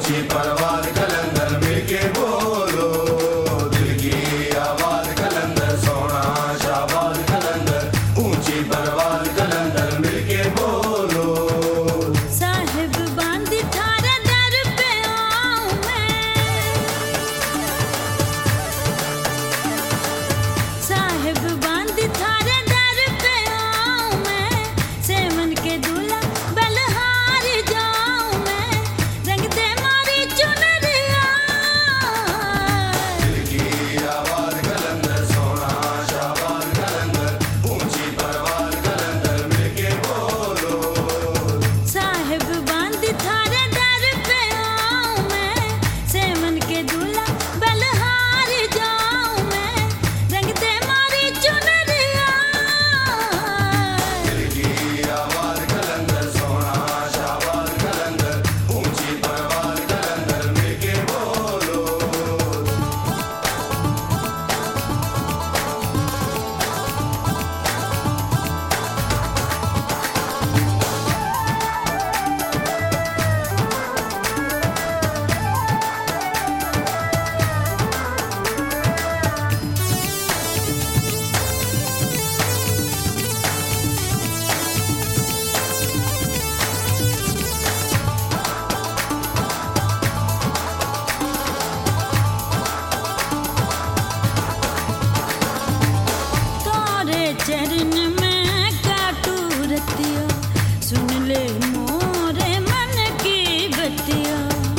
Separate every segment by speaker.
Speaker 1: ऊंची परवाज़ कलंदर मिलके बोलो दिल की आवाज़ कलंदर सोना शाबाज कलंदर ऊंची परवाज़ कलंदर मिलके बोलो
Speaker 2: साहिब बांधी थारे दर पे आऊं मैं साहिब बांधी थारे दर पे आऊं मैं सेवन के दूल्हा बलहार जाऊं मैं रंग दे मारी चुनरिया
Speaker 1: दिल की आवाज़ कलंदर सोना शाबाज कलंदर ऊंची परवाज़ कलंदर मिलके बोलो
Speaker 2: साहिब बांधी थारे दर पे आऊं मैं सेवन के दूल्हा बलहार जाऊं मैं रंग दे मारी चुनरिया
Speaker 1: दिल की आवाज़ कलंदर सोना शाबाज कलंदर ऊंची परवाज़ कलंदर मिलके बोलो
Speaker 2: तोरे चरण में काटू रतिया सुन ले मोरे मन की बतिया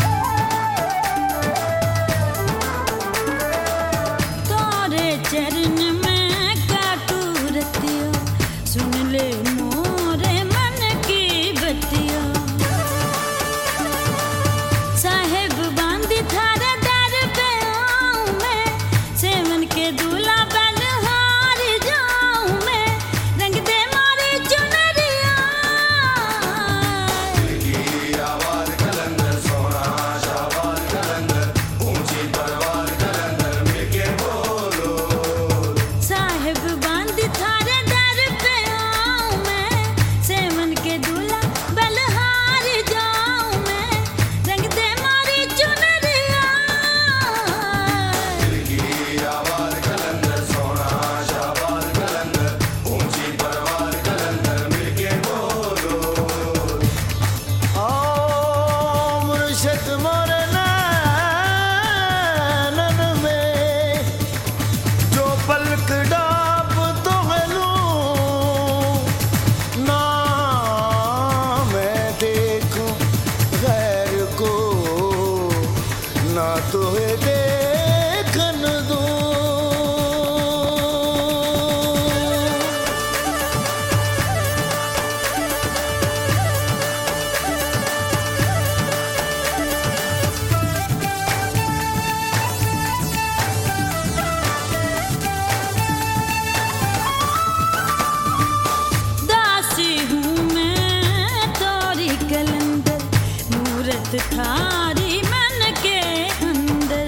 Speaker 2: तोरे चरण में काटू रतिया सुन ले मोरे मन की बतिया साहिब बांधी थारे दर पे आऊं मैं सेवन के दूल्हा बलहार जाऊं मैं रंग दे मारी चुनरिया
Speaker 1: दिल की आवाज़ कलंदर सोना शाबाज कलंदर ऊंची परवाज़ कलंदर मिलके बोलो
Speaker 2: साहिब बांधी थारे दर पे आऊं मैं सेवन के दूल्हा बलहार जाऊं मैं रंग दे मारी चुनरिया
Speaker 1: दिल की आवाज़ कलंदर सोना शाबाज कलंदर ऊंची परवाज़ कलंदर मिलके बोलो
Speaker 3: ओ मुर्शिद मोरे नैनन में जो पलक डाब तो लूं ना मैं देखूं गैर को ना तुहे देखन दूं
Speaker 2: दासी हूँ मैं तोरी कलंदर मूरत थारी मन के अंदर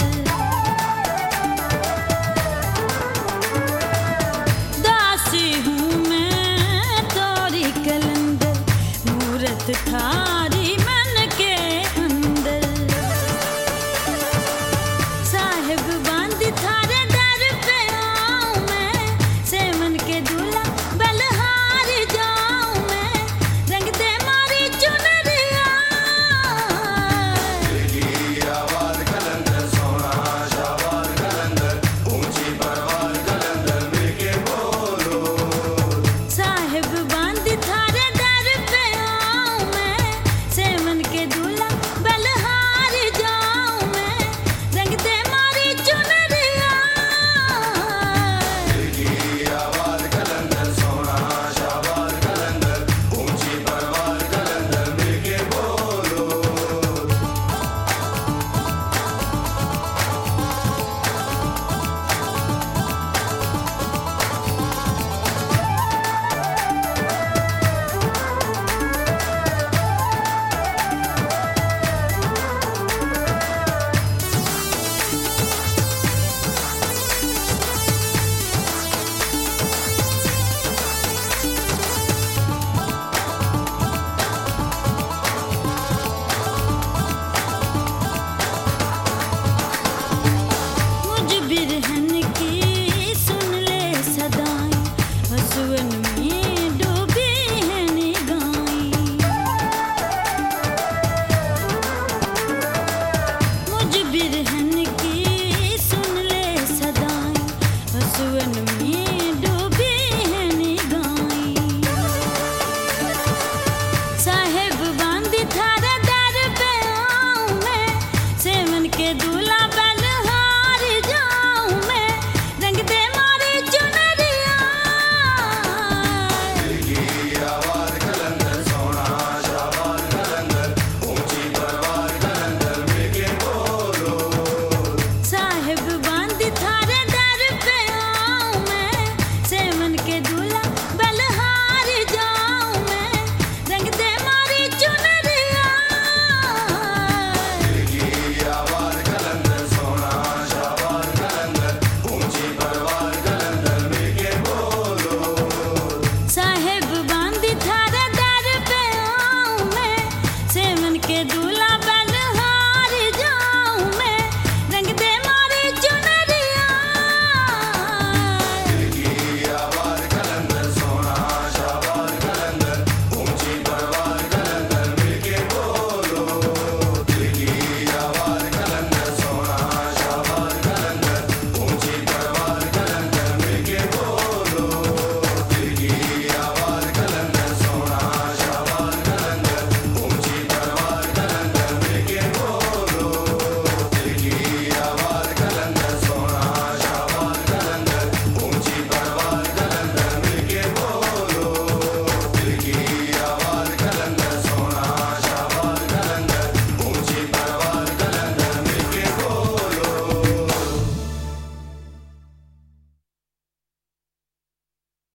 Speaker 2: दासी हूँ मैं तोरी कलंदर मूरत थारी मन के अंदर साहिब बांधी थारे दर पे आऊं मैं सेवन के दूल्हा बलहार जाऊं मैं रंग दे मारी चुनरिया
Speaker 1: दिल की आवाज़ कलंदर सोना शाबाज कलंदर ऊंची परवाज़ कलंदर मिलके बोलो
Speaker 2: साहिब बांधी थारे दर पे आऊं मैं सेवन के दूल्हा बलहार जाऊं मैं रंग दे मारी चुनरिया
Speaker 1: दिल की आवाज़ कलंदर सोना शाबाज कलंदर ऊंची परवाज़ कलंदर मिलके बोलो
Speaker 2: के दूल्हा